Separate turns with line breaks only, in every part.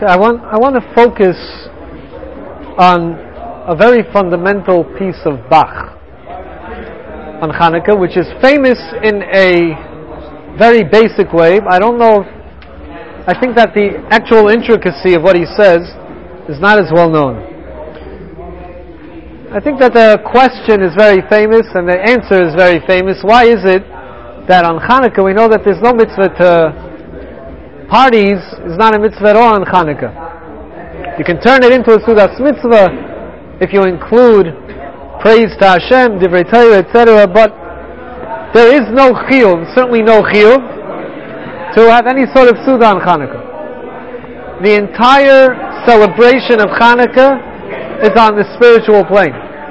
I want to focus on a very fundamental piece of Bach on Hanukkah, which is famous in a very basic way. I think that the actual intricacy of what he says is not as well known. I think that the question is very famous and the answer is very famous. Why is it that on Hanukkah we know that there's no mitzvah to parties, is not a mitzvah at all on Hanukkah? You can turn it into a Sudas mitzvah if you include praise to Hashem, Divrei Torah, etc., but there is no chiyuv, certainly no chiyuv, to have any sort of Suda on Hanukkah. The entire celebration of Hanukkah is on the spiritual plane.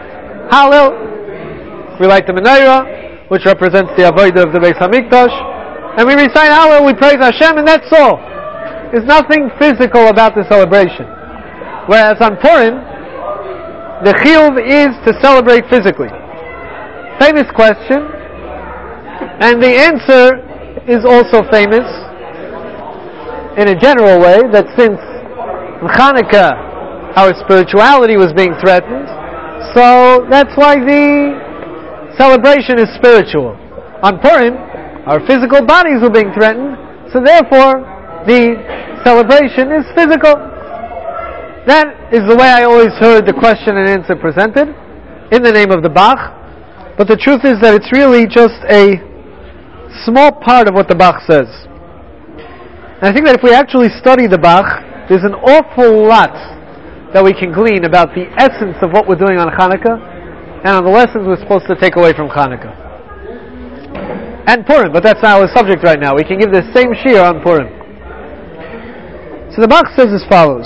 Hallel, we light the menorah, which represents the avodah of the Beis Hamikdash, and we recite Hallel, we praise Hashem, and that's all. There's nothing physical about the celebration. Whereas on Purim, the chiyuv is to celebrate physically. Famous question, and the answer is also famous in a general way, that since in Hanukkah our spirituality was being threatened, so that's why the celebration is spiritual. On Purim, our physical bodies were being threatened, so therefore the celebration is physical. That is the way I always heard the question and answer presented, in the name of the Bach, but the truth is that it's really just a small part of what the Bach says. And I think that if we actually study the Bach, there's an awful lot that we can glean about the essence of what we're doing on Hanukkah and on the lessons we're supposed to take away from Hanukkah. And Purim, but that's not our subject right now. We can give the same shiur on Purim. So the Bach says as follows.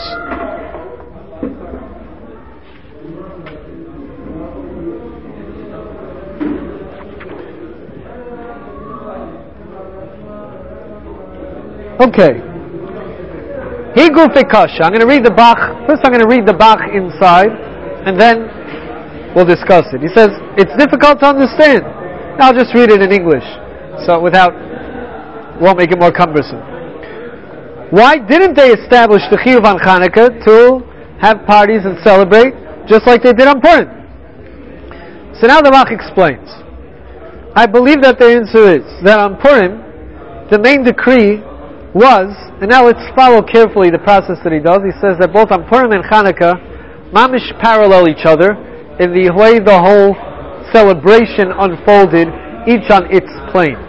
Okay. Higu Fikasha. I'm going to read the Bach. First I'm going to read the Bach inside, and then we'll discuss it. He says, it's difficult to understand. I'll just read it in English, so won't make it more cumbersome. Why didn't they establish the chiyuv on Hanukkah to have parties and celebrate, just like they did on Purim? So now the Bach explains. I believe that the answer is that on Purim, the main decree was, and now let's follow carefully the process that he does. He says that both on Purim and Hanukkah, mamish parallel each other in the way the whole celebration unfolded, each on its plane.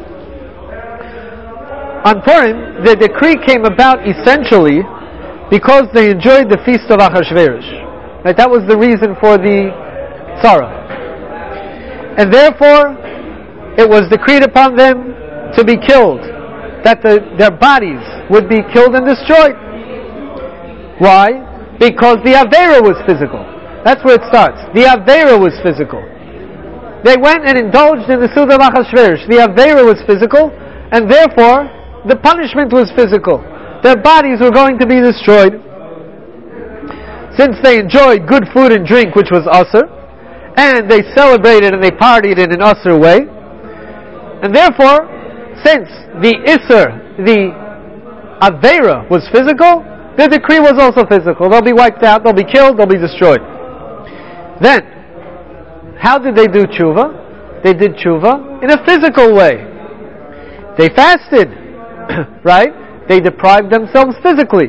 On Purim, the decree came about essentially because they enjoyed the feast of Achashverosh. Right? That was the reason for the tzara. And therefore, it was decreed upon them to be killed, that their bodies would be killed and destroyed. Why? Because the Aveira was physical. That's where it starts. The Aveira was physical. They went and indulged in the Suda of Achashverosh. The Aveira was physical, and therefore the punishment was physical. Their bodies were going to be destroyed. Since they enjoyed good food and drink, which was Asr, and they celebrated and they partied in an Asr way, and therefore, since the Isser, the Aveira was physical, the decree was also physical. They'll be wiped out, they'll be killed, they'll be destroyed. Then, how did they do tshuva? They did tshuva in a physical way. They fasted, right? They deprived themselves physically,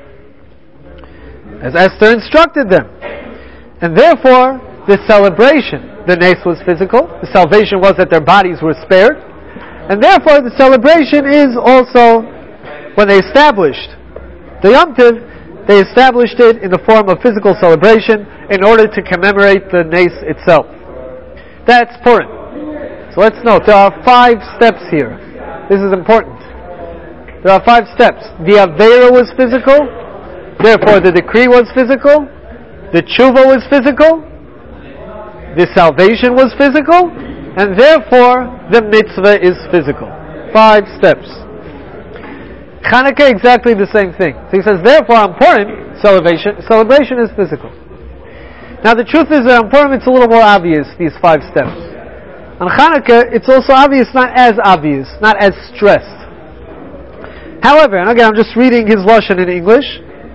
as Esther instructed them. And therefore, the celebration, the nes was physical, the salvation was that their bodies were spared, and therefore the celebration is also, when they established the Yom Tov, they established it in the form of physical celebration in order to commemorate the nes itself. That's Purim. So let's note, there are 5 steps here. This is important. There are 5 steps. The Aveira was physical, therefore the decree was physical, the tshuva was physical, the salvation was physical, and therefore the mitzvah is physical. 5 steps. Chanukah, exactly the same thing. So he says, therefore on Purim, celebration is physical. Now the truth is that on Purim it's a little more obvious, these 5 steps. On Chanukah it's also obvious, not as obvious, not as stressed. However, and again I'm just reading his lashon in English,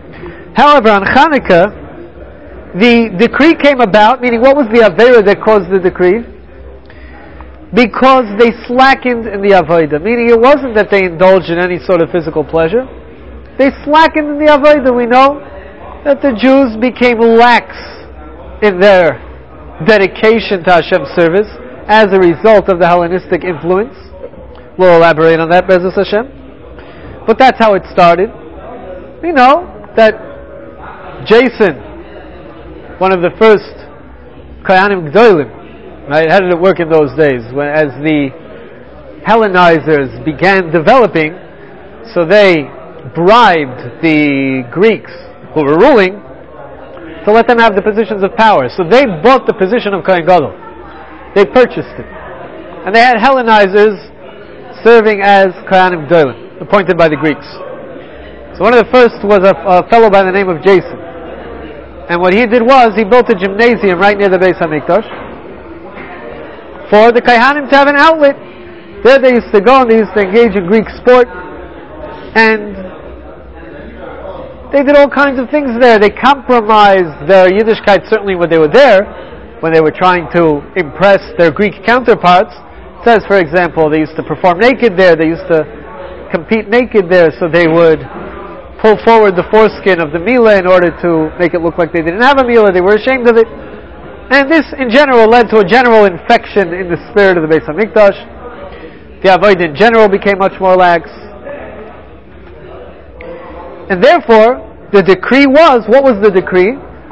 However, on Hanukkah, the decree came about, meaning what was the Aveira that caused the decree? Because they slackened in the Avodah, meaning it wasn't that they indulged in any sort of physical pleasure. They slackened in the Avodah. We know that the Jews became lax in their dedication to Hashem's service as a result of the Hellenistic influence. We'll elaborate on that, Be'ezus Hashem. But that's how it started. We know that Jason, one of the first Kohanim Gdolim, right? How did it work in those days? As the Hellenizers began developing, so they bribed the Greeks who were ruling to let them have the positions of power. So they bought the position of Kohen Gadol. They purchased it. And they had Hellenizers serving as Kohanim Gdolim, appointed by the Greeks. So one of the first was a fellow by the name of Jason. And what he did was, he built a gymnasium right near the Beis HaMikdash for the Kohanim to have an outlet. There they used to go and they used to engage in Greek sport. And they did all kinds of things there. They compromised their Yiddishkeit, certainly when they were there, when they were trying to impress their Greek counterparts. It says, for example, they used to perform naked there, they used to compete naked there, so they would pull forward the foreskin of the milah in order to make it look like they didn't have a milah, they were ashamed of it. And this, in general, led to a general infection in the spirit of the Beis HaMikdash. The Avodah in general became much more lax. And therefore, the decree was, what was the decree?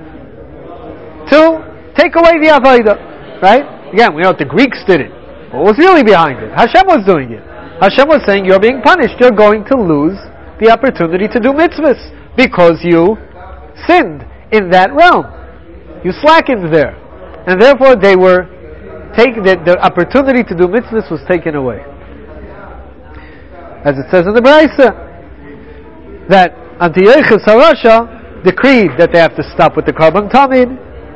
To take away the Avodah, right? Again, we know that the Greeks did it. What was really behind it? Hashem was doing it. Hashem was saying, you're being punished. You're going to lose the opportunity to do mitzvahs because you sinned in that realm. You slackened there. And therefore, they were the opportunity to do mitzvahs was taken away. As it says in the Braisa, that Antiochus HaRasha decreed that they have to stop with the Karban Tamid,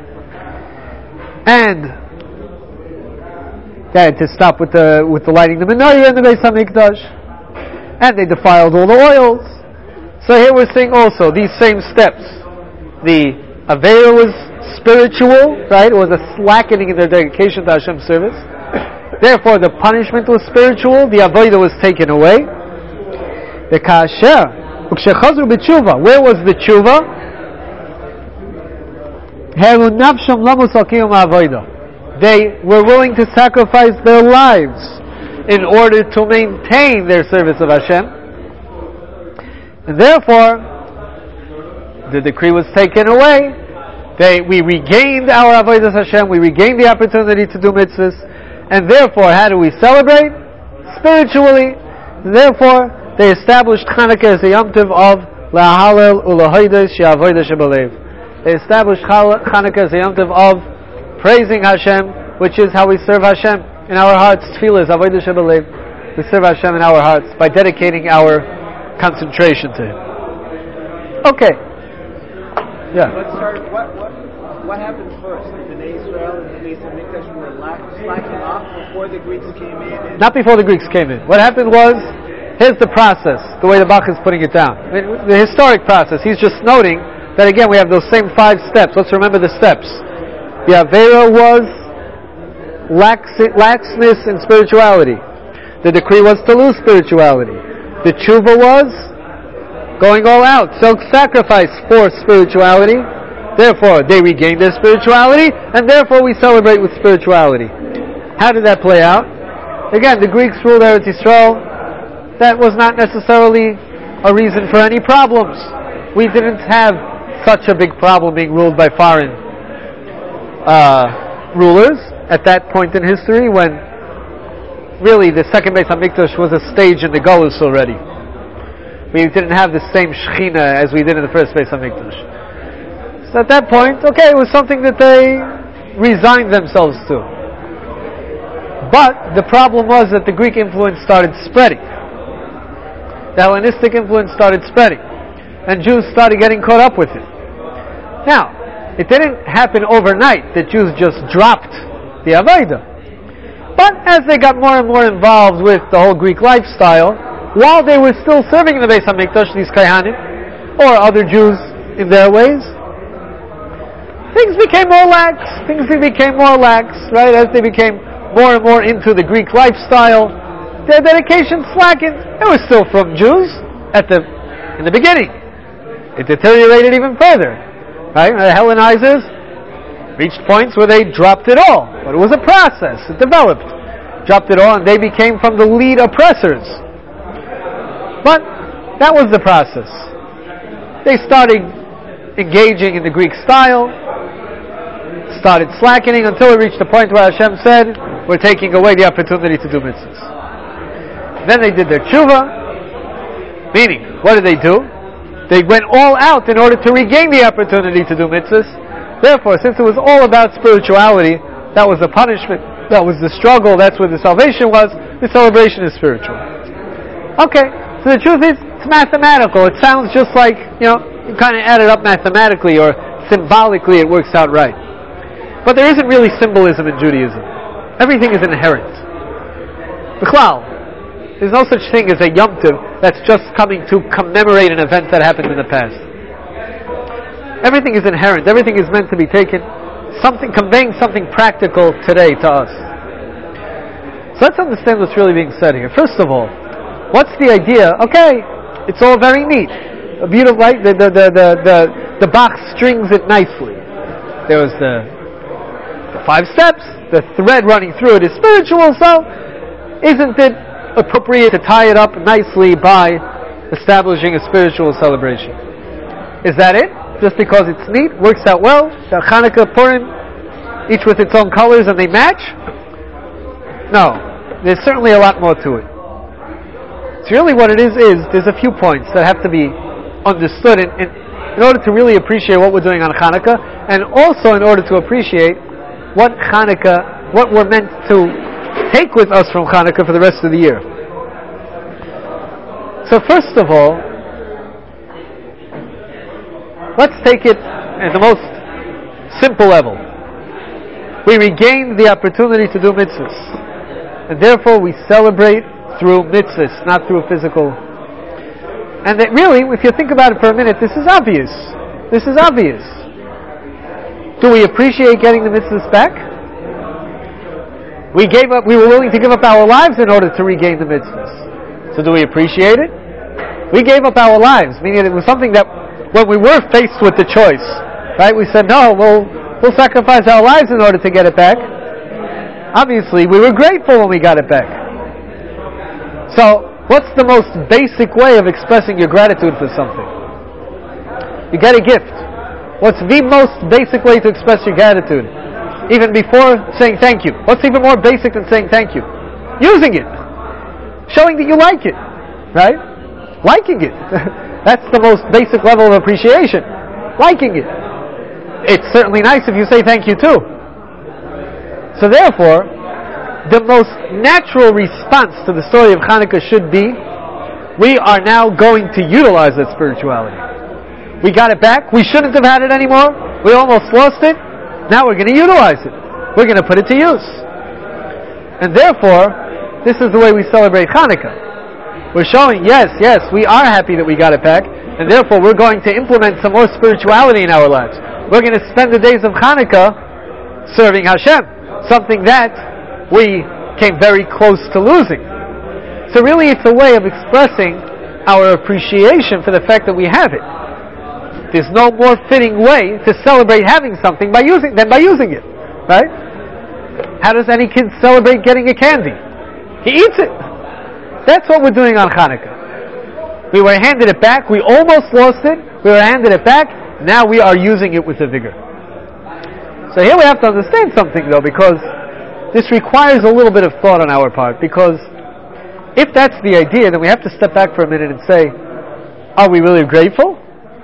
and they had to stop with the lighting the menorah in the Beis HaMikdash, and they defiled all the oils. So here we're seeing also these same steps. The Aveira was spiritual, right? It was a slackening in their dedication to Hashem's service. Therefore, the punishment was spiritual. The Avodah was taken away. The Kasher. Where was the tshuva? They were willing to sacrifice their lives in order to maintain their service of Hashem. And therefore, the decree was taken away. We regained our avodas Hashem. We regained the opportunity to do mitzvahs. And therefore, how do we celebrate? Spiritually. Therefore, they established Hanukkah as a Yom Tov of La'halel U'Lahoides She'avodah Shebalev. They established Hanukkah as a Yom Tov of praising Hashem, which is how we serve Hashem in our hearts. Tefillah is Avodah Shebalev. We serve Hashem in our hearts by dedicating our concentration to Him. Okay. Yeah.
Let's start. What happened first? The Bnei Israel and the Beis HaMikdash were slacking off before the Greeks came in?
Not before the Greeks came in. What happened was, here's the process, the way the Bach is putting it down. I mean, the historic process. He's just noting that again we have those same 5 steps. Let's remember the steps. The Aveira was laxness in spirituality. The decree was to lose spirituality. The tshuva was going all out, self-sacrifice for spirituality. Therefore, they regained their spirituality, and therefore we celebrate with spirituality. How did that play out? Again, the Greeks ruled Eretz Yisrael. That was not necessarily a reason for any problems. We didn't have such a big problem being ruled by foreign rulers at that point in history, when really the second Beis HaMikdash was a stage in the Galus already. We didn't have the same Shechina as we did in the first Beis HaMikdash. So at that point, okay, it was something that they resigned themselves to. But the problem was that the Greek influence started spreading. The Hellenistic influence started spreading. And Jews started getting caught up with it. Now, it didn't happen overnight that Jews just dropped the Avodah. But as they got more and more involved with the whole Greek lifestyle, while they were still serving in the Beis HaMikdash, these Kohanim, or other Jews in their ways, things became more lax. Right? As they became more and more into the Greek lifestyle, their dedication slackened. They were still from Jews in the beginning. It deteriorated even further. Right? The Hellenizers reached points where they dropped it all. But it was a process. It developed. Dropped it all, and they became from the lead oppressors. But that was the process. They started engaging in the Greek style, started slackening until it reached the point where Hashem said, we're taking away the opportunity to do mitzvahs. Then they did their tshuva, meaning, what did they do? They went all out in order to regain the opportunity to do mitzvahs. Therefore, since it was all about spirituality, that was the punishment, that was the struggle, that's where the salvation was, the celebration is spiritual. Okay, so the truth is, it's mathematical. It sounds just like, you kind of add it up mathematically or symbolically it works out right. But there isn't really symbolism in Judaism. Everything is inherent. B'chlal, there's no such thing as a Yom Tov that's just coming to commemorate an event that happened in the past. Everything is inherent. Everything is meant to be taken, conveying something practical today to us. So let's understand what's really being said here. First of all, what's the idea? Okay, it's all very neat. A beautiful, right? The box strings it nicely. There was the 5 steps. The thread running through it is spiritual. So, isn't it appropriate to tie it up nicely by establishing a spiritual celebration? Is that it? Just because it's neat, works out well? Hanukkah, Purim, each with its own colors and they match? No, there's certainly a lot more to it. It's really what it is there's a few points that have to be understood in order to really appreciate what we're doing on Hanukkah, and also in order to appreciate what we're meant to take with us from Hanukkah for the rest of the year. So first of all, let's take it at the most simple level. We regained the opportunity to do mitzvahs, and therefore we celebrate through mitzvahs, not through physical. And that really, if you think about it for a minute, this is obvious. Do we appreciate getting the mitzvahs back? We were willing to give up our lives in order to regain the mitzvahs. So do we appreciate it? We gave up our lives, meaning it was something that when we were faced with the choice, right, we said, no, we'll sacrifice our lives in order to get it back. Obviously, we were grateful when we got it back. So, what's the most basic way of expressing your gratitude for something? You get a gift. What's the most basic way to express your gratitude? Even before saying thank you. What's even more basic than saying thank you? Using it. Showing that you like it. Right? Liking it. That's the most basic level of appreciation. Liking it. It's certainly nice if you say thank you too. So therefore, the most natural response to the story of Hanukkah should be, we are now going to utilize that spirituality. We got it back. We shouldn't have had it anymore. We almost lost it. Now we're going to utilize it. We're going to put it to use. And therefore, this is the way we celebrate Hanukkah. We're showing, yes, we are happy that we got it back, and therefore we're going to implement some more spirituality in our lives. We're going to spend the days of Hanukkah serving Hashem, something that we came very close to losing. So really it's a way of expressing our appreciation for the fact that we have it. There's no more fitting way to celebrate having something than by using it. Right? How does any kid celebrate getting a candy? He eats it. That's what we're doing on Hanukkah. We were handed it back. We almost lost it. We were handed it back. Now we are using it with a vigor. So here we have to understand something though, because this requires a little bit of thought on our part. Because if that's the idea, then we have to step back for a minute and say, are we really grateful?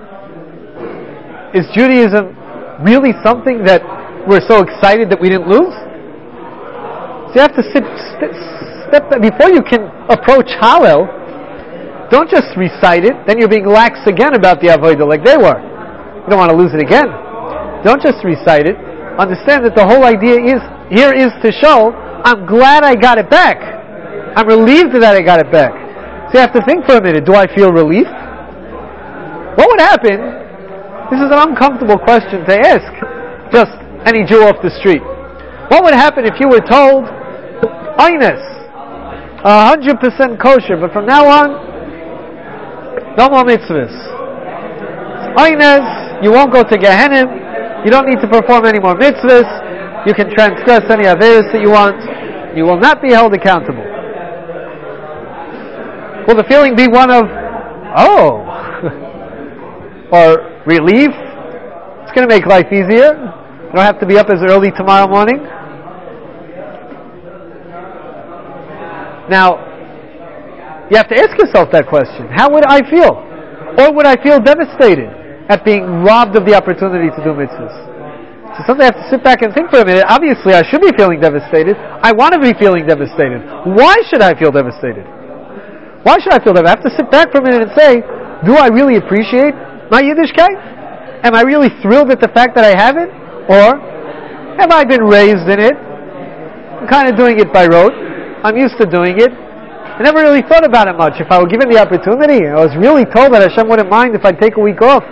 Is Judaism really something that we're so excited that we didn't lose? So you have to step back. Before you can approach Hallel, don't just recite it, then you're being lax again about the Avodah like they were. You don't want to lose it again. Don't just recite it. Understand that the whole idea is to show, I'm glad I got it back. I'm relieved that I got it back. So you have to think for a minute, do I feel relief? What would happen This is an uncomfortable question to ask just any Jew off the street. What would happen if you were told, Eines, 100% kosher, but from now on, no more mitzvahs. Eines, you won't go to Gehenna, you don't need to perform any more mitzvahs, you can transgress any averos that you want, you will not be held accountable. Will the feeling be one of, oh, or relief? It's going to make life easier. You don't have to be up as early tomorrow morning. Now, you have to ask yourself that question. How would I feel? Or would I feel devastated at being robbed of the opportunity to do mitzvahs? So something I have to sit back and think for a minute. Obviously, I should be feeling devastated. I want to be feeling devastated. Why should I feel devastated? Why should I feel devastated? I have to sit back for a minute and say, do I really appreciate my Yiddishkeit? Am I really thrilled at the fact that I have it? Or have I been raised in it? I'm kind of doing it by rote. I'm used to doing it. I never really thought about it much. If I were given the opportunity, I was really told that Hashem wouldn't mind if I'd take a week off.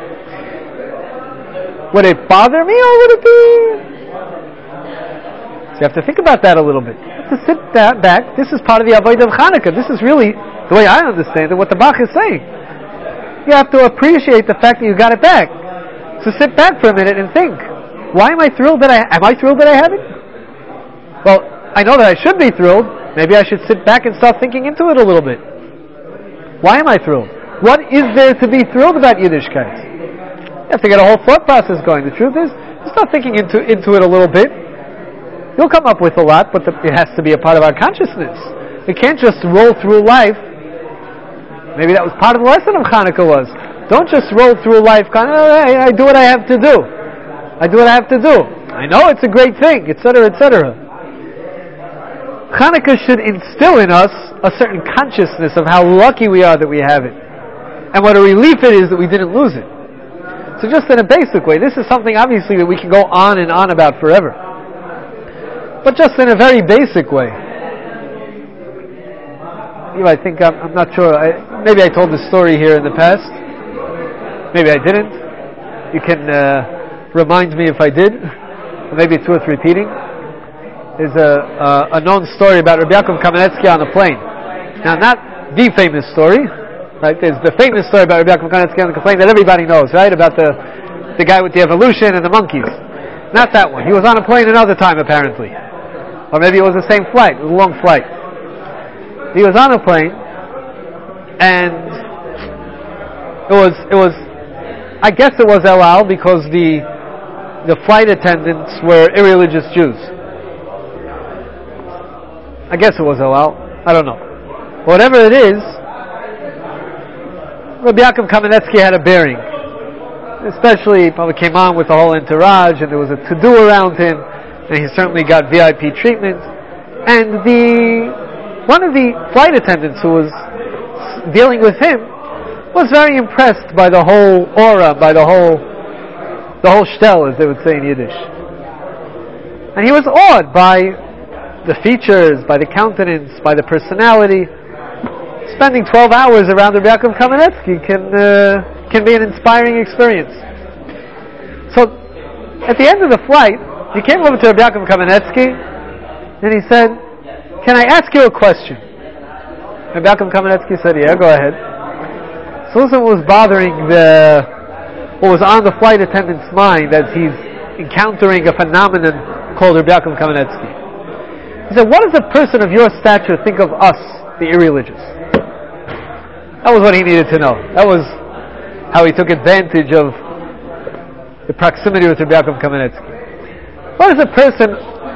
Would it bother me, or would it be? So you have to think about that a little bit. You have to sit back. This is part of the Avodah of Chanukah. This is really, the way I understand it, what the Bach is saying. You have to appreciate the fact that you got it back. So sit back for a minute and think. Why am I thrilled that am I thrilled that I have it? Well, I know that I should be thrilled. Maybe I should sit back and start thinking into it a little bit. Why am I thrilled? What is there to be thrilled about Yiddishkeit? You have to get a whole thought process going. The truth is, you start thinking into it a little bit. You'll come up with a lot, but it has to be a part of our consciousness. We can't just roll through life. Maybe that was part of the lesson of Hanukkah was, don't just roll through life kind of, I do what I have to do. I do what I have to do. I know it's a great thing, etc., etc. Hanukkah should instill in us a certain consciousness of how lucky we are that we have it. And what a relief it is that we didn't lose it. So just in a basic way, this is something obviously that we can go on and on about forever. But just in a very basic way. I think, I'm not sure, maybe I told this story here in the past. Maybe I didn't. You can remind me if I did. Maybe it's worth repeating. There's a known story about Rabbi Yaakov Kamenetsky on a plane. Now, not the famous story, right? There's the famous story about Rabbi Yaakov Kamenetsky on the plane that everybody knows, right? About the guy with the evolution and the monkeys. Not that one. He was on a plane another time, apparently. Or maybe it was the same flight. It was a long flight. He was on a plane, and it was I guess it was El Al, because the flight attendants were irreligious Jews. I guess it was El Al. I don't know. Whatever it is, Rabbi Yaakov Kamenetsky had a bearing. Especially, he probably came on with the whole entourage, and there was a to-do around him, and he certainly got VIP treatment. And one of the flight attendants who was dealing with him was very impressed by the whole aura, by the whole shtel, as they would say in Yiddish. And he was awed by the features, by the countenance, by the personality. Spending 12 hours around Rabbi Yaakov Kamenetsky can be an inspiring experience. So, at the end of the flight, he came over to Rabbi Yaakov Kamenetsky, and he said, "Can I ask you a question?" Rabbi Yaakov Kamenetsky said, "Yeah, go ahead." So this was bothering what was on the flight attendant's mind as he's encountering a phenomenon called Rabbi Yaakov Kamenetsky. He said, "What does a person of your stature think of us, the irreligious?" That was what he needed to know. That was how he took advantage of the proximity with Rabbi Yaakov Kamenetsky. What is a person,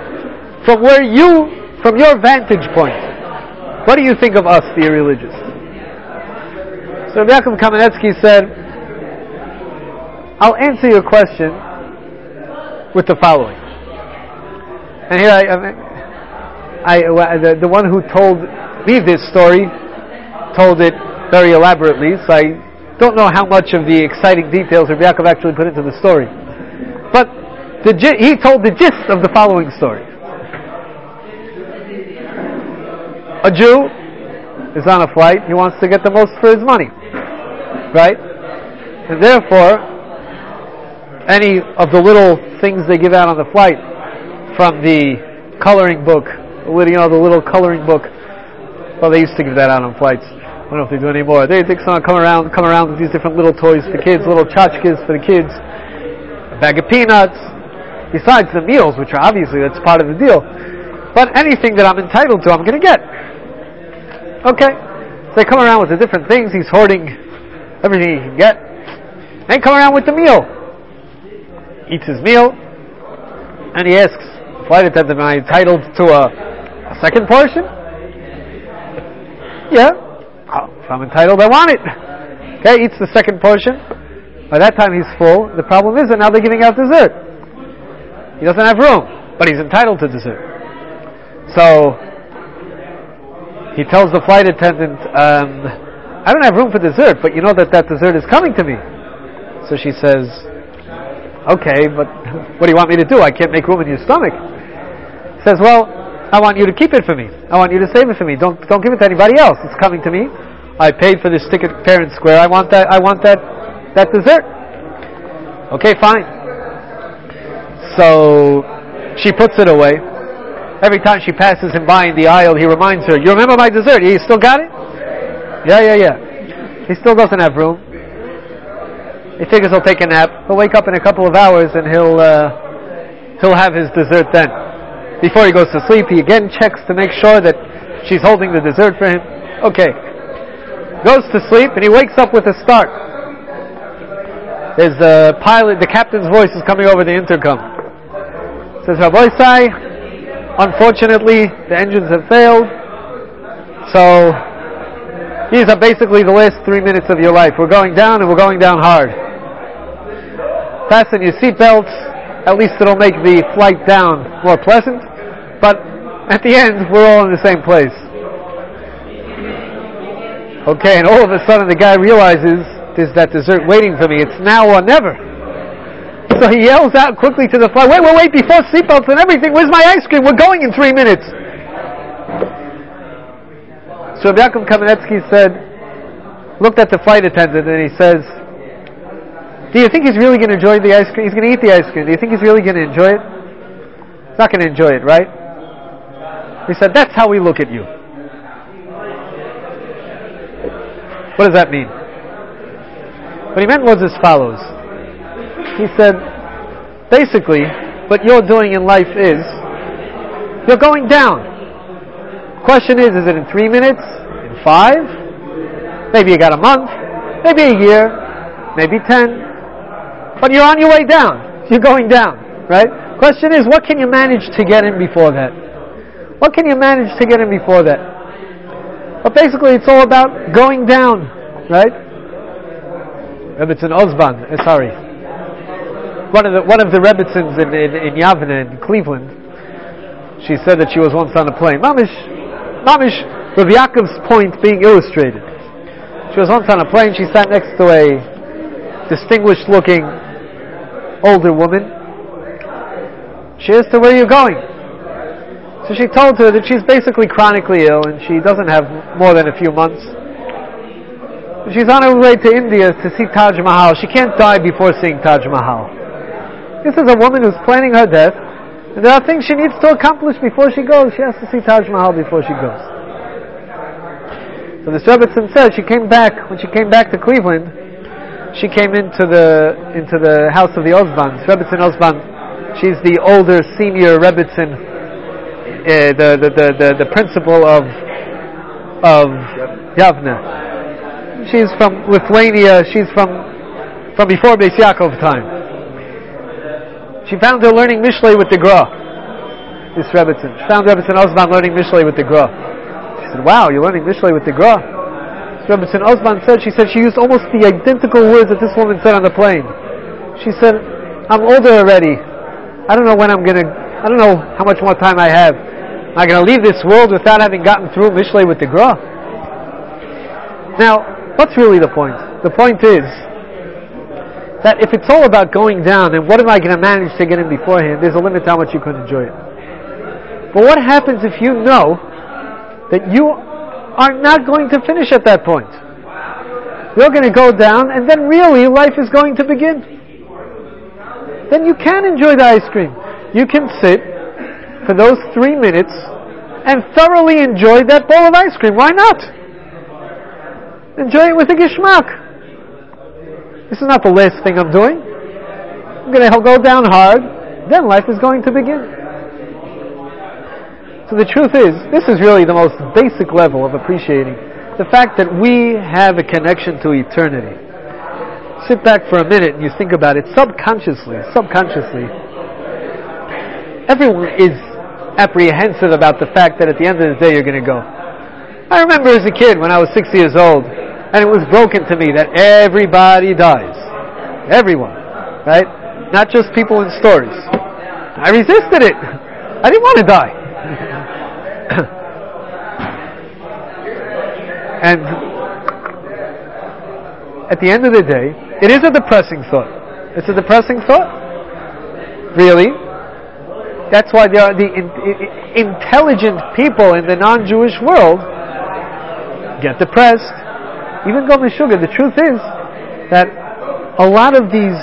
from your vantage point, what do you think of us, the irreligious? So Rabbi Yaakov Kamenetsky said, "I'll answer your question with the following." And here the one who told me this story told it very elaborately, so I don't know how much of the exciting details Rabbi Yaakov actually put into the story. But he told the gist of the following story. A Jew is on a flight, he wants to get the most for his money, right? And therefore, any of the little things they give out on the flight from the coloring book, the little coloring book. Well, they used to give that out on flights. I don't know if they do anymore. They come around with these different little toys for kids, little tchotchkes for the kids, a bag of peanuts, besides the meals, which are obviously, that's part of the deal. But anything that I'm entitled to, I'm going to get. Okay. So they come around with the different things. He's hoarding everything he can get. And they come around with the meal. Eats his meal, and he asks the flight attendant, am I entitled to a second portion? Yeah. Oh, if I'm entitled, I want it. Okay, eats the second portion. By that time he's full. The problem is that now they're giving out dessert. He doesn't have room, but he's entitled to dessert. So he tells the flight attendant, I don't have room for dessert, but you know that dessert is coming to me. So she says, okay, but what do you want me to do? I can't make room in your stomach. He says, well, I want you to keep it for me. I want you to save it for me. Don't give it to anybody else. It's coming to me. I paid for this ticket fair and square. I want that dessert. Okay, fine. So she puts it away. Every time she passes him by in the aisle, he reminds her, you remember my dessert? You still got it? Yeah. He still doesn't have room. He figures he'll take a nap. He'll wake up in a couple of hours and he'll have his dessert then. Before he goes to sleep, he again checks to make sure that she's holding the dessert for him. Okay. Goes to sleep and he wakes up with a start. There's a pilot, the captain's voice is coming over the intercom. Says, Rabbi Isai, unfortunately the engines have failed. So these are basically the last 3 minutes of your life. We're going down and we're going down hard. Fasten your seatbelts. At least it'll make the flight down more pleasant. But at the end, we're all in the same place. Okay, and all of a sudden the guy realizes there's that dessert waiting for me. It's now or never. So he yells out quickly to the flight, wait, before seatbelts and everything, where's my ice cream? We're going in 3 minutes. So Rabbi Yaakov Kamenetsky looked at the flight attendant and he says, do you think he's really going to enjoy the ice cream? He's going to eat the ice cream. Do you think he's really going to enjoy it? He's not going to enjoy it, right? He said, that's how we look at you. What does that mean? What he meant was as follows. He said, basically, what you're doing in life is, you're going down. Question is it in 3 minutes? In 5? Maybe you got a month? Maybe a year? Maybe 10? But you're on your way down. You're going down, right? Question is, what can you manage to get in before that? What can you manage to get in before that? But basically, it's all about going down, right? Rebbetzin Osban, one of the Rebbetzins in Yavne, in Cleveland, she said that she was once on a plane. Mamish, Rabbi Yaakov's point being illustrated. She was once on a plane, she sat next to a distinguished-looking older woman. She asked her, where are you going? So she told her that she's basically chronically ill and she doesn't have more than a few months. She's on her way to India to see Taj Mahal. She can't die before seeing Taj Mahal. This is a woman who's planning her death, and there are things she needs to accomplish before she goes. She has to see Taj Mahal before she goes. So the Rebbetzin said when she came back to Cleveland, she came into the house of the Osbans. Rebbetzin Osban, she's the older senior Rebbetzin, the principal of Yavne. She's from Lithuania. She's from before Beis Yaakov time. She found her learning Mishlei with the Gra. This Rebbetzin. She found Rebbetzin Osman learning Mishlei with the Gra. She said, wow, you're learning Mishlei with the Gra? Rebbetzin Osman said, she used almost the identical words that this woman said on the plane. She said, I'm older already. I don't know how much more time I have. Am I going to leave this world without having gotten through Mishlei with the Gra? Now, what's really the point? The point is that if it's all about going down and what am I going to manage to get in beforehand, there's a limit to how much you can enjoy it. But what happens if you know that you are not going to finish at that point? You're going to go down and then really life is going to begin. then you can enjoy the ice cream. You can sit for those 3 minutes and thoroughly enjoy that bowl of ice cream. Why not? Enjoy it with a geschmack. This is not the last thing I'm doing. I'm going to go down hard, then life is going to begin. So the truth is, this is really the most basic level of appreciating the fact that we have a connection to eternity. Sit back for a minute and you think about it subconsciously. Everyone is apprehensive about the fact that at the end of the day you're going to go. I remember as a kid when I was 6 years old, and it was broken to me that everybody dies. Everyone. Right? Not just people in stories. I resisted it. I didn't want to die. And at the end of the day, it is a depressing thought. It's a depressing thought. Really. That's why there are the intelligent people in the non-Jewish world get depressed. Even go Meshuggah. The truth is that there are a lot of these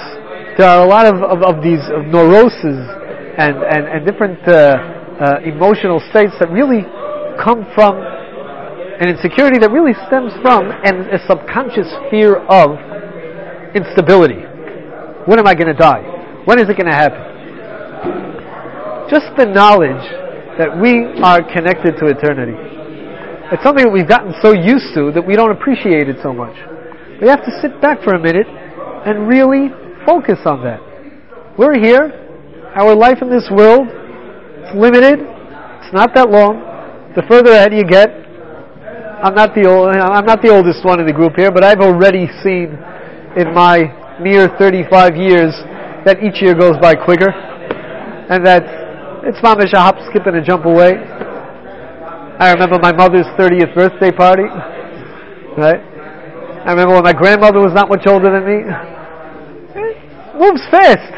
neuroses and different emotional states that really come from an insecurity that really stems from a subconscious fear of instability. When am I going to die? When is it going to happen? Just the knowledge that we are connected to eternity. It's something that we've gotten so used to that we don't appreciate it so much. We have to sit back for a minute and really focus on that. We're here. Our life in this world is limited. It's not that long. The further ahead you get, I'm not the oldest one in the group here, but I've already seen in my mere 35 years that each year goes by quicker, and that it's mamish a hop, skip, and a jump away. I remember my mother's 30th birthday party. Right? I remember when my grandmother was not much older than me. It moves fast.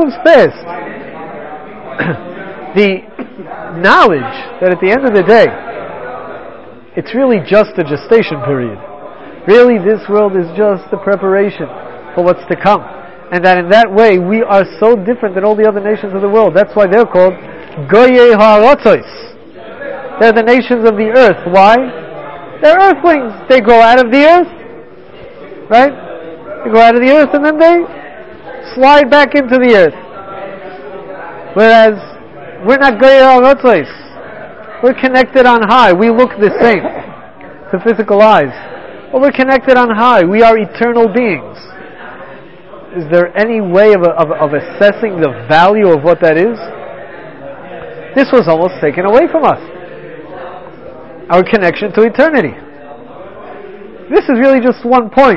The knowledge that at the end of the day, it's really just a gestation period. Really, this world is just a preparation for what's to come. And that in that way, we are so different than all the other nations of the world. That's why they're called Goyei Ha'arotzos. They're the nations of the earth. Why? They're earthlings. They grow out of the earth. Right? They grow out of the earth and then they slide back into the earth. Whereas, we're not Goyei Ha'arotzos. We're connected on high. We look the same to physical eyes. But we're connected on high. We are eternal beings. Is there any way of assessing the value of what that is? This was almost taken away from us. Our connection to eternity. This is really just one point.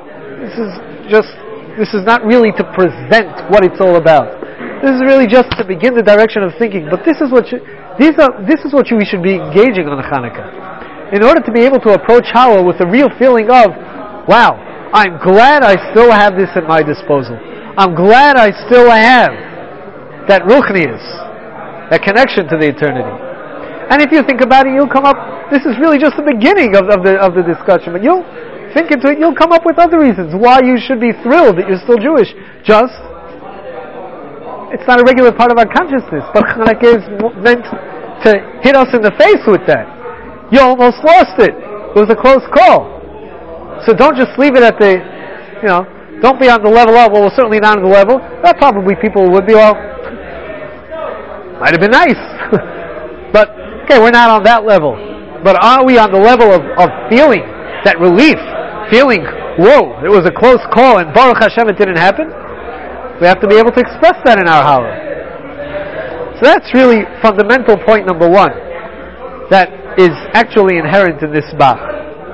This is not really to present what it's all about. This is really just to begin the direction of thinking. But this is what we should be engaging on Hanukkah. In order to be able to approach Hallel with a real feeling of, wow, I'm glad I still have this at my disposal. I'm glad I still have that ruchnius, that connection to the eternity. And if you think about it, you'll come up, this is really just the beginning of the discussion, but you'll think into it, you'll come up with other reasons why you should be thrilled that you're still Jewish. It's not a regular part of our consciousness, but Hanukkah is meant to hit us in the face with that. You almost lost it. It was a close call. So don't just leave it at don't be on the level of, well, we're certainly not on the level. That probably people would be, well, might have been nice. But, okay, we're not on that level. But are we on the level of feeling that relief? Feeling, whoa, it was a close call and Baruch Hashem it didn't happen? We have to be able to express that in our Hallel. So that's really fundamental point number one. That is actually inherent in this Bach.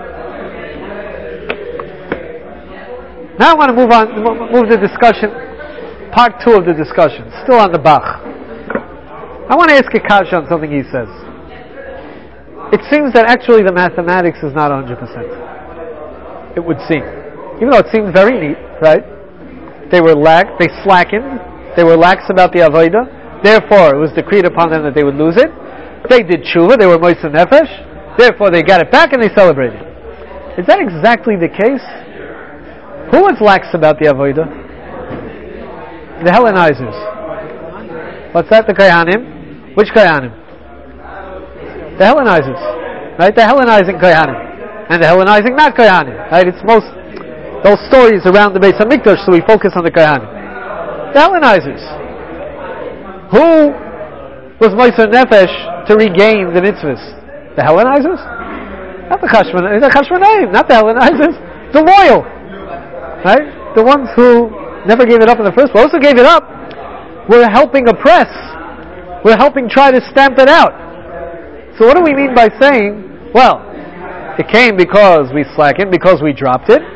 Now I want to move the discussion, part 2 of the discussion, still on the Bach. I want to ask a kasha on something he says. It seems that actually the mathematics is not 100%. It would seem. Even though it seems very neat, right? They slackened, they were lax about the Avodah, therefore it was decreed upon them that they would lose it. They did tshuva, they were moitzah nefesh, therefore they got it back and they celebrated. Is that exactly the case? Who was lax about the Avodah? The Hellenizers. What's that? The Kohanim. Which Kohanim? The Hellenizers. Right? The Hellenizing Kohanim. And the Hellenizing not Kohanim. Right? It's most those stories around the Beis Hamikdash, so we focus on the Kohanim. The Hellenizers. Who was Moser Nefesh to regain the mitzvahs? The Hellenizers? Not the Chashmonaim, not the Hellenizers. The loyal. Right? The ones who never gave it up in the first place. Those who gave it up were helping oppress. We're helping try to stamp it out. So what do we mean by saying, well, it came because we slackened, because we dropped it.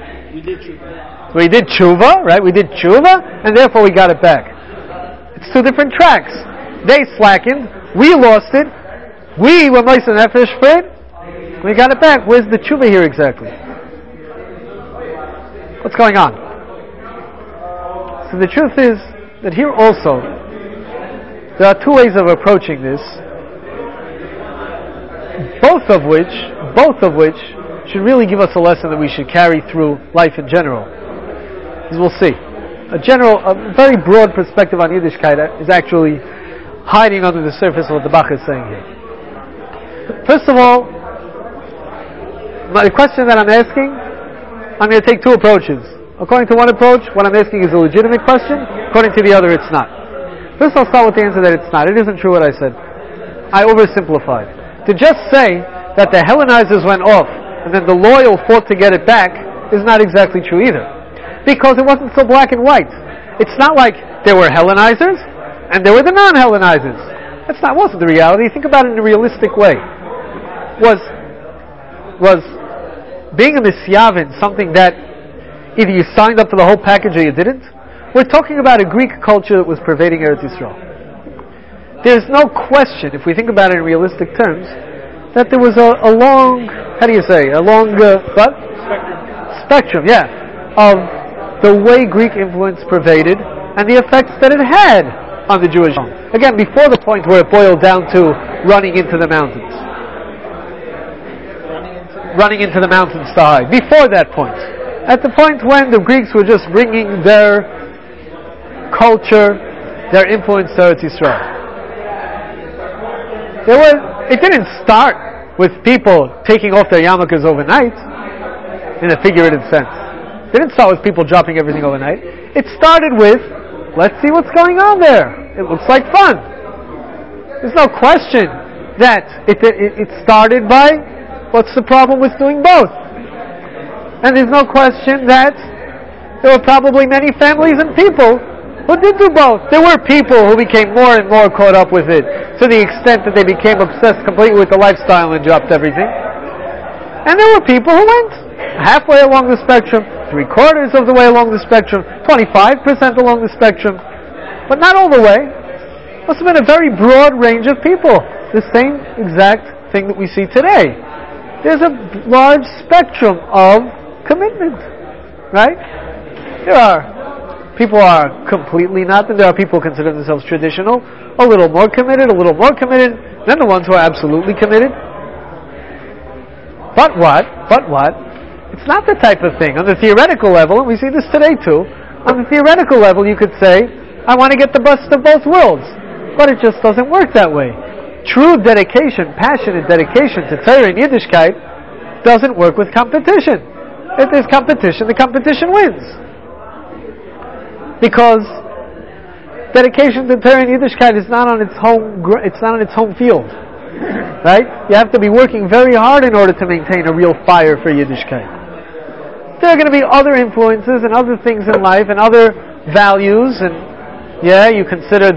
We did tshuva, right? We did tshuva, and therefore we got it back. It's two different tracks. They slackened, we lost it, we were Moser Nefesh for it, we got it back. Where's the tshuva here exactly? What's going on? So the truth is that here also, there are two ways of approaching this, both of which should really give us a lesson that we should carry through life in general. As we'll see. A very broad perspective on Yiddishkeit is actually hiding under the surface of what the Bach is saying here. First of all, the question that I'm asking, I'm going to take two approaches. According to one approach, what I'm asking is a legitimate question. According to the other, it's not. First, I'll start with the answer that it's not. It isn't true what I said. I oversimplified. To just say that the Hellenizers went off and then the loyal fought to get it back is not exactly true either. Because it wasn't so black and white. It's not like there were Hellenizers and there were the non-Hellenizers. Wasn't the reality. Think about it in a realistic way. Was being a Misyavin something that either you signed up for the whole package or you didn't? We're talking about a Greek culture that was pervading Eretz Yisrael. There's no question, if we think about it in realistic terms, that there was a long spectrum, of the way Greek influence pervaded and the effects that it had on the Jewish home. Again, before the point where it boiled down to running into the mountains. Running into the mountains to hide. Before that point. At the point when the Greeks were just bringing their culture, their influence to Eretz Yisrael. It didn't start with people taking off their yarmulkes overnight, in a figurative sense. It didn't start with people dropping everything overnight. It started with, let's see what's going on there. It looks like fun. There's no question that it started by, what's the problem with doing both? And there's no question that there were probably many families and people who did do both. There were people who became more and more caught up with it, to the extent that they became obsessed completely with the lifestyle and dropped everything. And there were people who went halfway along the spectrum, 3/4 of the way along the spectrum, 25% along the spectrum, but not all the way. Must have been a very broad range of people. The same exact thing that we see today. There's a large spectrum of commitment, right? People are completely not, and there are people who consider themselves traditional, a little more committed, than the ones who are absolutely committed. But what? It's not the type of thing. On the theoretical level, and we see this today too, on the theoretical level you could say, I want to get the best of both worlds. But it just doesn't work that way. True dedication, passionate dedication to Torah and Yiddishkeit doesn't work with competition. If there's competition, the competition wins. Because dedication to Torah and Yiddishkeit is not on its home field. Right? You have to be working very hard in order to maintain a real fire for Yiddishkeit. There are going to be other influences and other things in life and other values, and you consider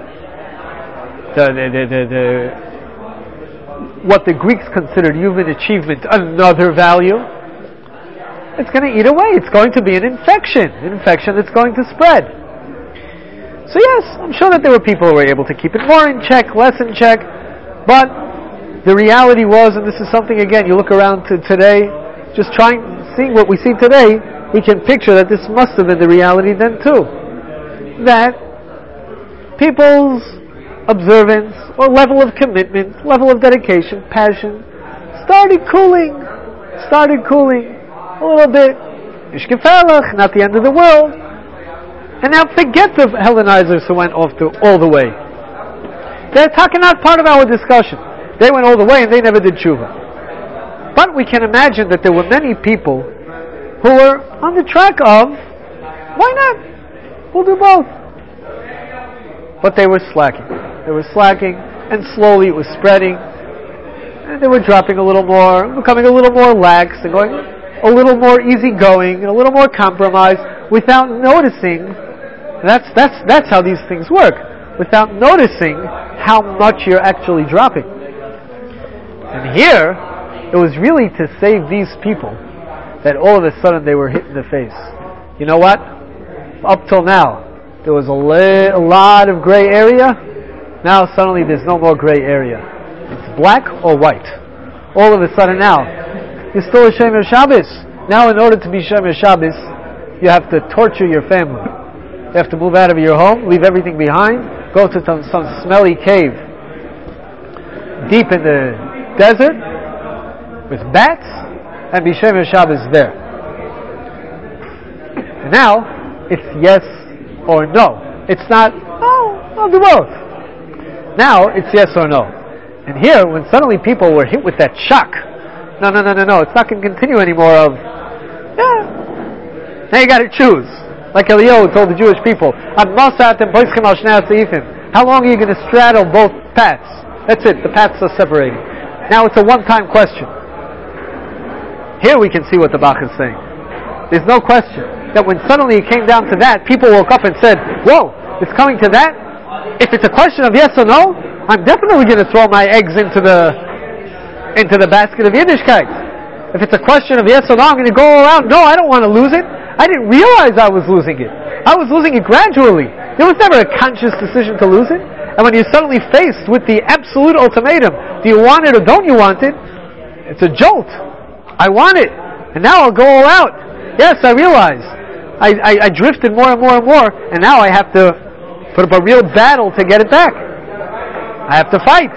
what the Greeks considered human achievement another value. It's going to eat away. It's going to be an infection that's going to spread. So yes, I'm sure that there were people who were able to keep it more in check, less in check, but the reality was, and this is something again, you look around to today, just seeing what we see today, we can picture that this must have been the reality then too. That people's observance, or level of commitment, level of dedication, passion, started cooling a little bit. Not the end of the world, And now forget the Hellenizers who went off all the way. They're talking not part of our discussion. They went all the way and they never did tshuva. But we can imagine that there were many people who were on the track of, why not? We'll do both. But they were slacking. They were slacking, and slowly it was spreading. And they were dropping a little more, becoming a little more lax, and going a little more easygoing, and a little more compromised, without noticing. That's how these things work. Without noticing how much you're actually dropping. And here, it was really to save these people that all of a sudden they were hit in the face. You know what? Up till now, there was a lot of gray area. Now suddenly there's no more gray area. It's black or white. All of a sudden now, you're still a Shomer Shabbos. Now in order to be Shomer Shabbos, you have to torture your family. You have to move out of your home, leave everything behind, go to some smelly cave deep in the desert with bats, and be Shomer Shabbos there. And now, it's yes or no. It's not, oh, I'll do both. Now, it's yes or no. And here, when suddenly people were hit with that shock, no, it's not going to continue anymore of, yeah, now you got to choose. Like Eliyahu told the Jewish people, how long are you going to straddle both paths? That's it, the paths are separating. Now it's a one-time question. Here we can see what the Bach is saying. There's no question that when suddenly it came down to that, people woke up and said, whoa, it's coming to that? If it's a question of yes or no, I'm definitely going to throw my eggs into the basket of Yiddishkeit. If it's a question of yes or no, I'm going to go all out. No, I don't want to lose it. I didn't realize I was losing it. I was losing it gradually. There was never a conscious decision to lose it. And when you're suddenly faced with the absolute ultimatum, do you want it or don't you want it? It's a jolt. I want it. And now I'll go all out. Yes, I realize. I drifted more and more and more, and now I have to put up a real battle to get it back. I have to fight.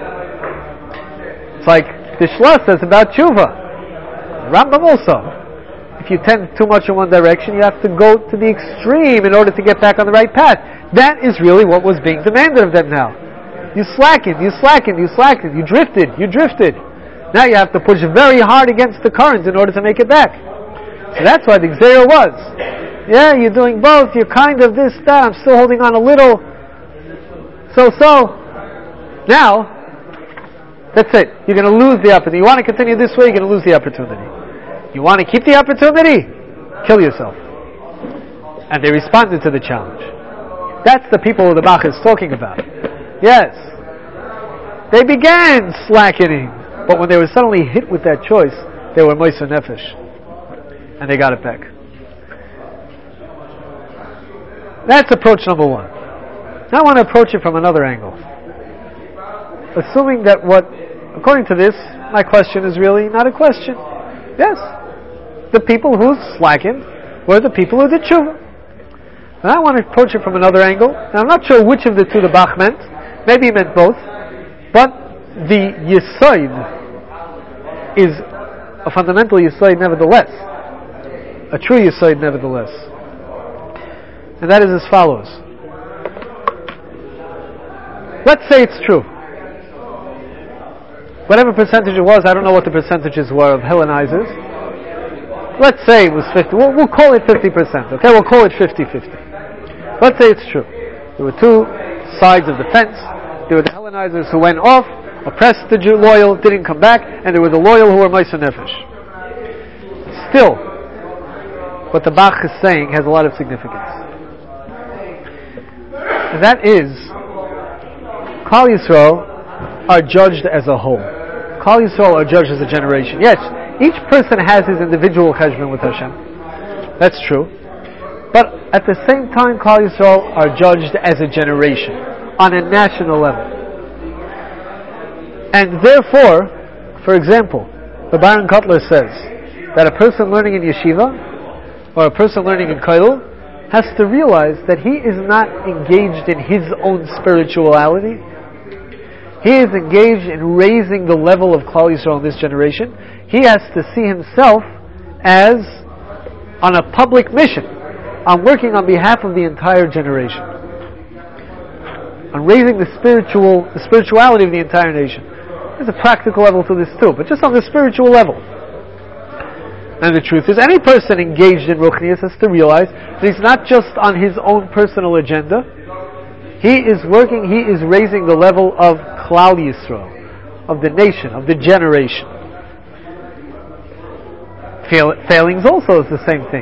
It's like the Shla says about tshuva. Rambam also. If you tend too much in one direction, you have to go to the extreme in order to get back on the right path. That is really what was being demanded of them now. You slackened, you drifted. Now you have to push very hard against the current in order to make it back. So that's why the Gzeira was. Yeah, you're doing both, you're kind of this, that, I'm still holding on a little. So. Now, that's it. You're going to lose the opportunity. You want to continue this way, you're going to lose the opportunity. You want to keep the opportunity? Kill yourself. And they responded to the challenge. That's the people who the Bach is talking about. Yes. They began slackening, but when they were suddenly hit with that choice, they were Moser Nefesh. And they got it back. That's approach number one. Now I want to approach it from another angle. Assuming that according to this, my question is really not a question. Yes. The people who slackened were the people who did tshuva. And I want to approach it from another angle. Now I'm not sure which of the two the Bach meant. Maybe he meant both. But the Yesod is a fundamental Yesod nevertheless. A true Yesod nevertheless. And that is as follows. Let's say it's true. Whatever percentage it was, I don't know what the percentages were of Hellenizers. Let's say it was 50. We'll call it 50%. Okay, we'll call it 50-50. Let's say it's true. There were two sides of the fence. There were the Hellenizers who went off, oppressed the loyal, didn't come back, and there were the loyal who were Moser Nefesh. Still, what the Bach is saying has a lot of significance. And that is, Klal Yisrael are judged as a whole. Klal Yisrael are judged as a generation. Yes, each person has his individual cheshbon with Hashem. That's true. But at the same time, Klal Yisrael are judged as a generation on a national level. And therefore, for example, the Baron Kotler says that a person learning in yeshiva or a person learning in kollel has to realize that he is not engaged in his own spirituality. He is engaged in raising the level of Klal Yisrael in this generation. He has to see himself as on a public mission, on working on behalf of the entire generation, on raising the spirituality of the entire nation. There's a practical level to this too, but just on the spiritual level. And the truth is, any person engaged in Ruchnius has to realize that he's not just on his own personal agenda. He is raising the level of Klal Yisrael, of the nation, of the generation. Failings also is the same thing.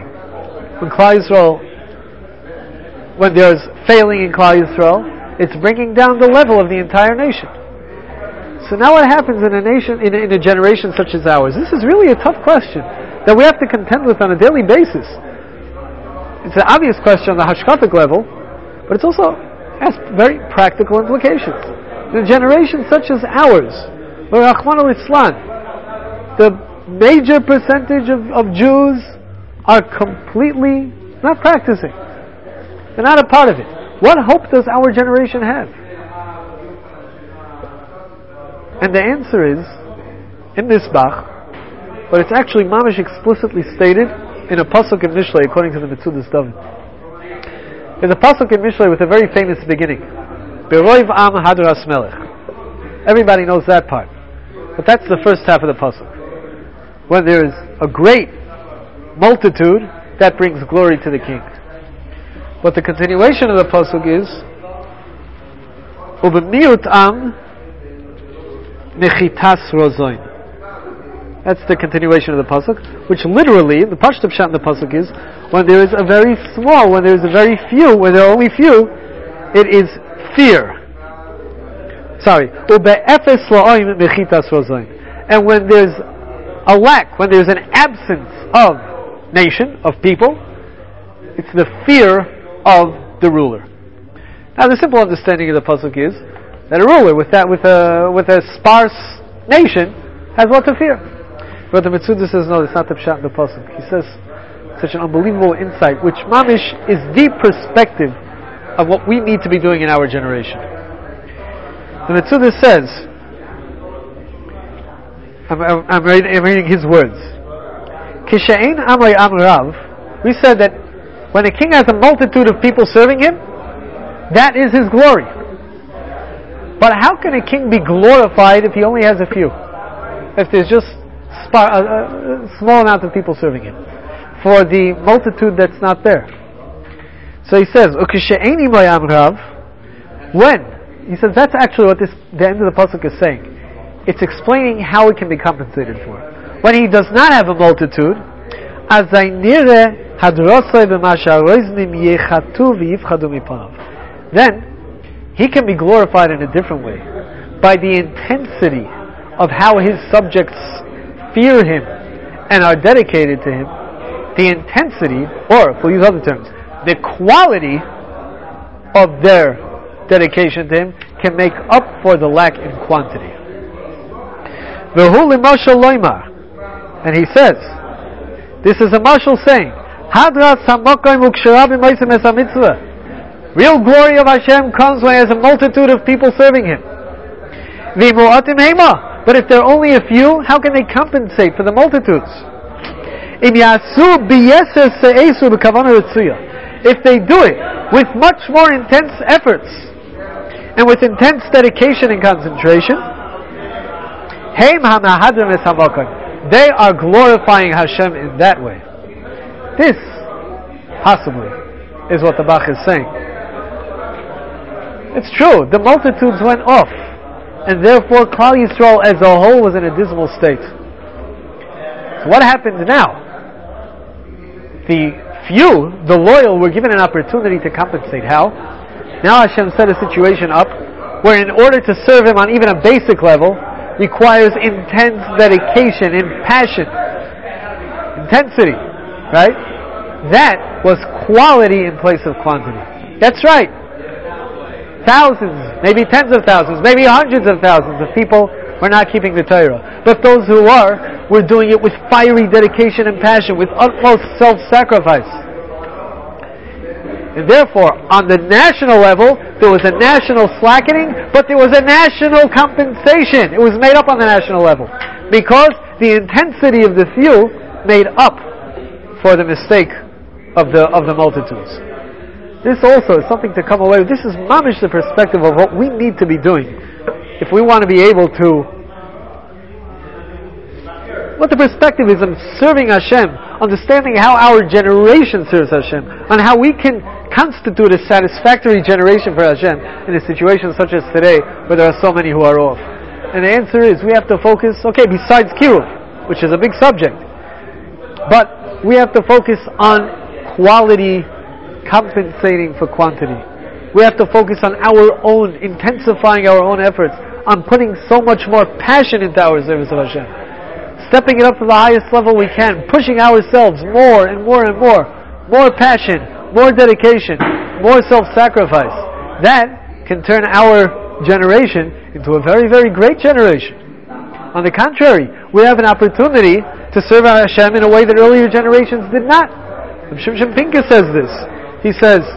When there's failing in Klal Yisrael, it's bringing down the level of the entire nation. So now what happens in a nation, in a generation such as ours? This is really a tough question that we have to contend with on a daily basis. It's an obvious question on the hashkafic level, but it also has very practical implications. In a generation such as ours, where Rahman al-Islam, the major percentage of Jews are completely not practicing. They're not a part of it. What hope does our generation have? And the answer is, in this Bach, but it's actually mamish explicitly stated in a pasuk in Mishlei, according to the Metzudas David. There's a pasuk in Mishlei with a very famous beginning. Beroiv am hadras melech. Everybody knows that part. But that's the first half of the pasuk. When there is a great multitude, that brings glory to the king. But the continuation of the pasuk is Ubemiut am nechitas rozoin. That's the continuation of the pasuk, which literally, the pashut pshat in the pasuk is, when there is a very small, when there is a very few, when there are only few, it is fear. Sorry. Ube'efes la'oim mechitas rozoin. And when there's a lack, when there's an absence of nation, of people, it's the fear of the ruler. Now, the simple understanding of the pasuk is that a ruler with a sparse nation has what to fear. But the Metzudah says no, it's not the pshat in the pasuk. He says such an unbelievable insight, which mamish is the perspective of what we need to be doing in our generation. The Metzudah says, I'm reading his words. Kishain amay amrav. We said that when a king has a multitude of people serving him, that is his glory. But how can a king be glorified if he only has a few? If there's just a small amount of people serving him, for the multitude that's not there. So he says, when he says, that's actually what the end of the pasuk is saying. It's explaining how it can be compensated for. When he does not have a multitude, then he can be glorified in a different way, by the intensity of how his subjects fear him and are dedicated to him. The intensity, or if we'll use other terms, the quality of their dedication to him can make up for the lack in quantity. And he says, this is a mashal saying, real glory of Hashem comes when there's a multitude of people serving him. But if there are only a few, how can they compensate for the multitudes? If they do it with much more intense efforts and with intense dedication and concentration, they are glorifying Hashem in that way. This, possibly, is what the Bach is saying. It's true, the multitudes went off, and therefore Klal Yisrael as a whole was in a dismal state. So what happens now? The few, the loyal, were given an opportunity to compensate. How? Now Hashem set a situation up where in order to serve Him on even a basic level requires intense dedication and passion. Intensity. Right? That was quality in place of quantity. That's right. Thousands, maybe tens of thousands, maybe hundreds of thousands of people were not keeping the Torah. But those who were doing it with fiery dedication and passion, with utmost self-sacrifice. And therefore, on the national level, there was a national slackening, but there was a national compensation. It was made up on the national level. Because the intensity of the few made up for the mistake of the multitudes. This also is something to come away with. This is mamish the perspective of what we need to be doing if we want to be able to. What the perspective is on serving Hashem, understanding how our generation serves Hashem, and how we can constitute a satisfactory generation for Hashem in a situation such as today where there are so many who are off. And the answer is we have to focus, besides Kiruv, which is a big subject, but we have to focus on quality compensating for quantity. We have to focus on our own, intensifying our own efforts, on putting so much more passion into our service of Hashem. Stepping it up to the highest level we can, pushing ourselves more and more and more. More passion, more dedication, more self-sacrifice. That can turn our generation into a very, very great generation. On the contrary, we have an opportunity to serve our Hashem in a way that earlier generations did not. Shimshon Pinkus says this. He says,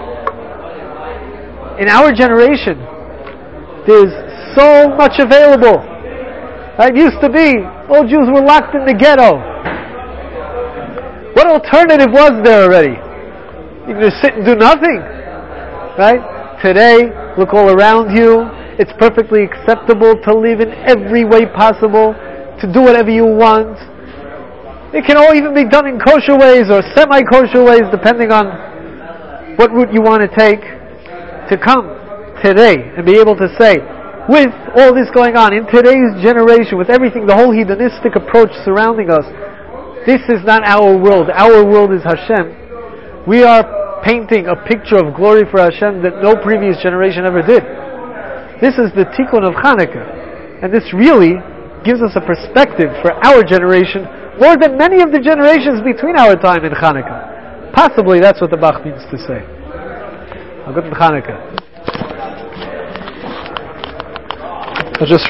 in our generation, there's so much available. It used to be, all Jews were locked in the ghetto. What alternative was there already? You can just sit and do nothing. Right? Today, look all around you. It's perfectly acceptable to live in every way possible, to do whatever you want. It can all even be done in kosher ways or semi-kosher ways, depending on what route you want to take. To come today and be able to say, with all this going on, in today's generation, with everything, the whole hedonistic approach surrounding us, this is not our world. Our world is Hashem. We are painting a picture of glory for Hashem that no previous generation ever did. This is the tikkun of Hanukkah. And this really gives us a perspective for our generation, more than many of the generations between our time and Hanukkah. Possibly that's what the Bach means to say. A good Hanukkah. I'll just